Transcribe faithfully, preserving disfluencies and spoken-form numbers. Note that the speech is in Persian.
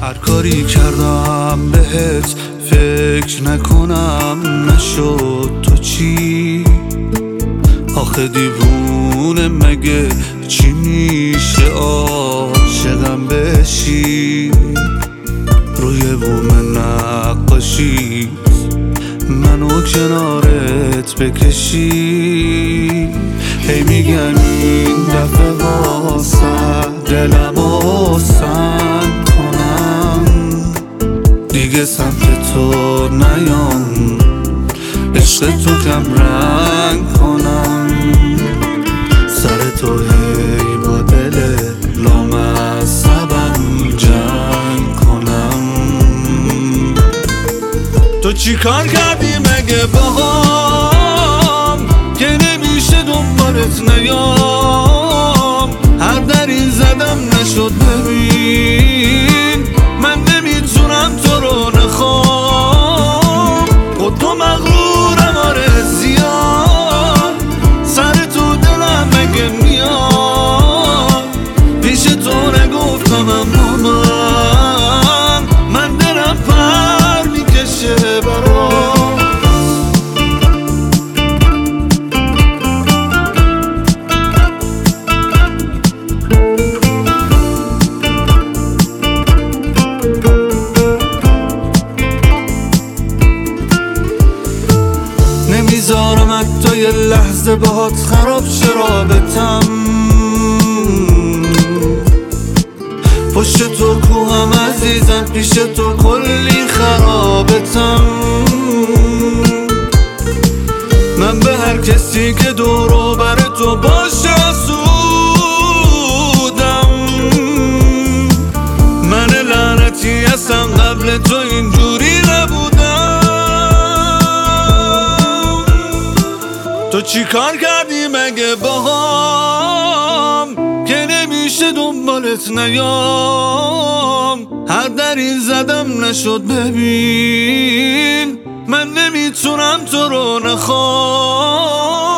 هر کاری کردم بهت فکر نکنم نشد تو چی؟ آخه دیوونه مگه چی میشه عاشقم بشی؟ روی بوم نقاشی منو کنارت بکشی. هی میگن این دفعه واسه دلمو سنگ کنم، دیگه سمت تو نیام عشق تو کم رنگ کنم. سر تو هی با دل لامصبم جنگ کنم. تو چی کار کردی مگه باهام که نمیشه دنبالت نیام؟ هر دری زدم نشد ببین من نمیتونم تو رو نخوام. خود تو مغرورم آره زیاد، سر تو دلم مگه میاد؟ پیش تو نگفتم اما من من دلم پر میکشه برات. نمیذارم حتی یه لحظه باهات خراب شه رابطم. پشت تو کوهم عزیزم، پیش تو کلی خرابتم. من به هر کسی که دورو بر تو باشه حسودم. من لعنتی هستم قبل تو اینجوری نبودم. تو چی کار کردی مگه باهام که نمیشه دنبالت نیام؟ هر دری زدم نشد ببین من نمیتونم تو رو نخوام.